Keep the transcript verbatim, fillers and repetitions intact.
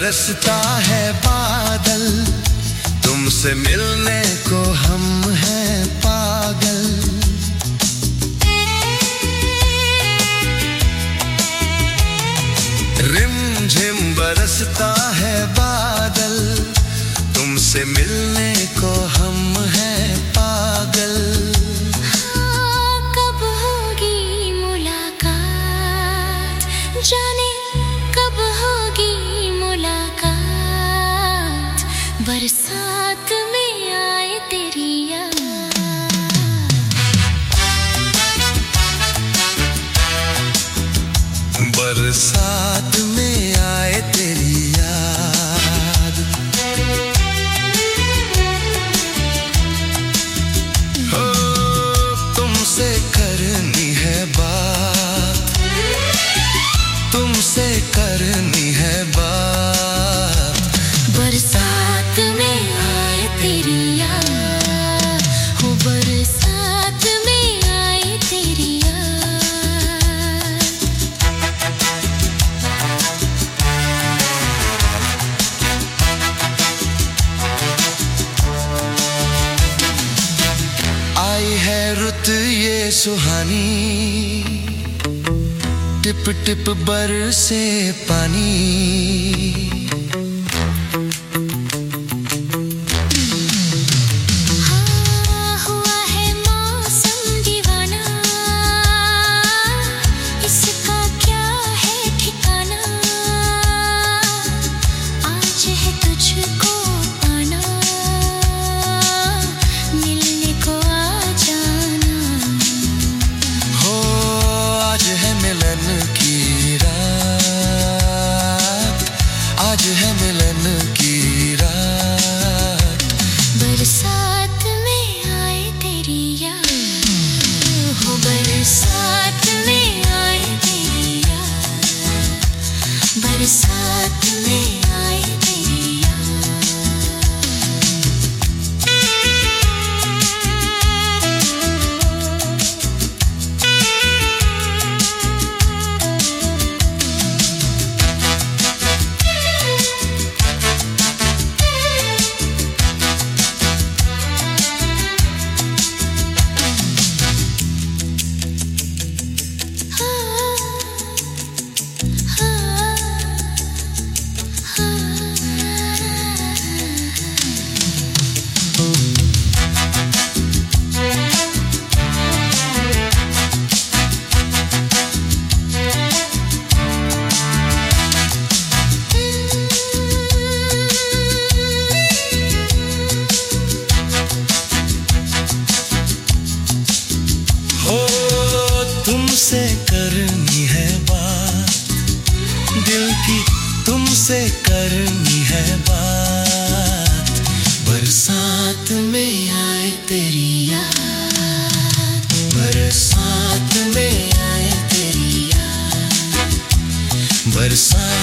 बरसता है बादल, तुमसे मिलने को हम हैं पागल। रिमझिम बरसता है बादल, तुमसे मिलने को हम हैं पागल। हाँ, कब होगी मुलाकात, जाने कब होगी मुलाकात। बरसात में आए तेरी याद, बरसात में आए तेरी याद। हो तुमसे करनी है बात, तुमसे करनी है बात। बरसात में आए तेरी याद, हो बरसात में आए तेरी याद। आई है रुत ये सुहानी, टिप टिप बरसे पानी। हाँ, हुआ है मौसम दीवाना, इसका क्या है ठिकाना। आज है तुझको पाना, मिलने को आ जाना। हो आज है मिलन की रात, आज है मिलन की रात। बरसात में आए तेरी याद, हो बरसात में आए तेरी याद। बरसात में आए तेरी हो तुमसे करनी है बात, दिल की तुमसे करनी है बात। बरसात में आए तेरी याद, बरसात में आए तेरी याद। बरसात